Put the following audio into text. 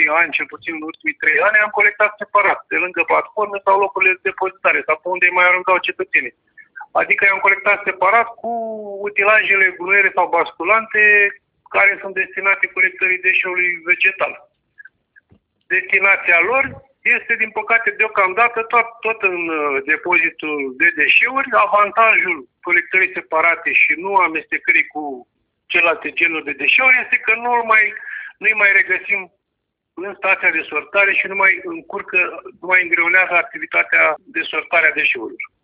ani, cel puțin în ultimii 3 ani, am colectat separat, de lângă platforme sau locurile de depozitare, sau pe unde mai aruncau cetățenii. Adică i-am colectat separat cu utilajele gruiere sau basculante care sunt destinate colectării deșeului vegetal. Destinația lor este, din păcate, deocamdată tot în depozitul de deșeuri. Avantajul colectării separate și nu amestecării cu celelalte genuri de deșeuri este că nu-i mai regăsim în stația de sortare și nu mai îngreunează activitatea de sortare a deșeurilor.